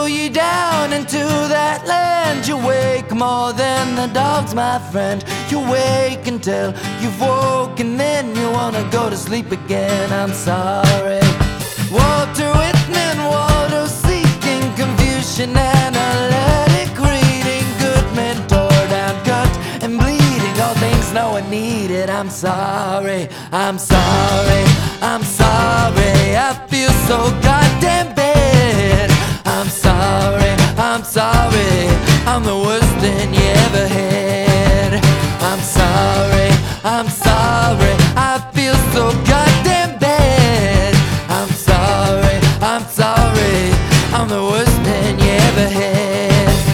you down into that land. You wake more than the dogs, my friend. You wake until you've woken, then you wanna go to sleep again. I'm sorry. Walter Whitman, Waldo seeking Confucian analytic reading, good mentor down cut and bleeding, all things no one needed. I'm sorry, I'm sorry, I'm sorry. I feel so goddamn bad. I'm sorry, I'm sorry, I'm the worst thing you ever had. I'm sorry, I'm sorry, I feel so goddamn bad. I'm sorry, I'm sorry, I'm the worst thing you ever had.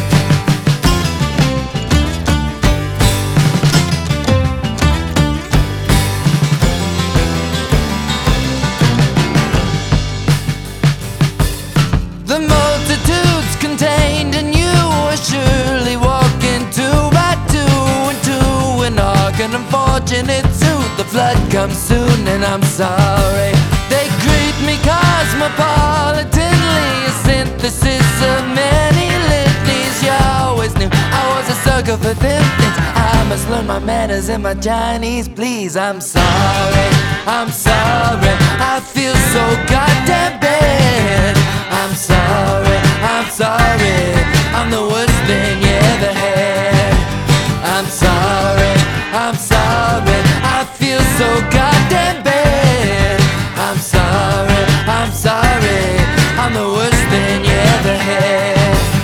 The multitudes contained in you are surely walking two by two into an ark, an unfortunate suit. The flood comes soon and I'm sorry. They greet me cosmopolitanly, a synthesis of many litanies. You always knew I was a sucker for them things. I must learn my manners and my Chinese, please. I'm sorry, I'm sorry, I feel so goddamn bad. I'm sorry, I'm sorry, I'm the worst thing you ever had. I'm sorry, I'm sorry, I feel so goddamn bad. I'm sorry, I'm sorry, I'm the worst thing you ever had.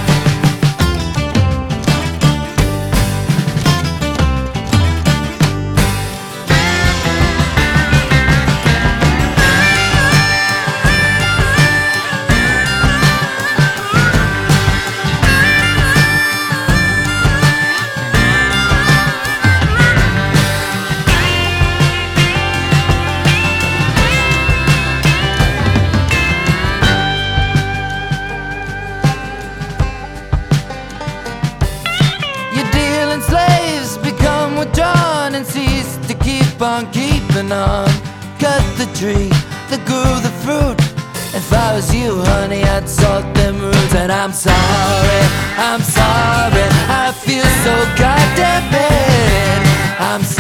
Slaves become withdrawn and cease to keep on keeping on. Cut the tree that grew the fruit. If I was you, honey, I'd salt them roots. And I'm sorry, I'm sorry, I feel so goddamn bad. I'm sorry.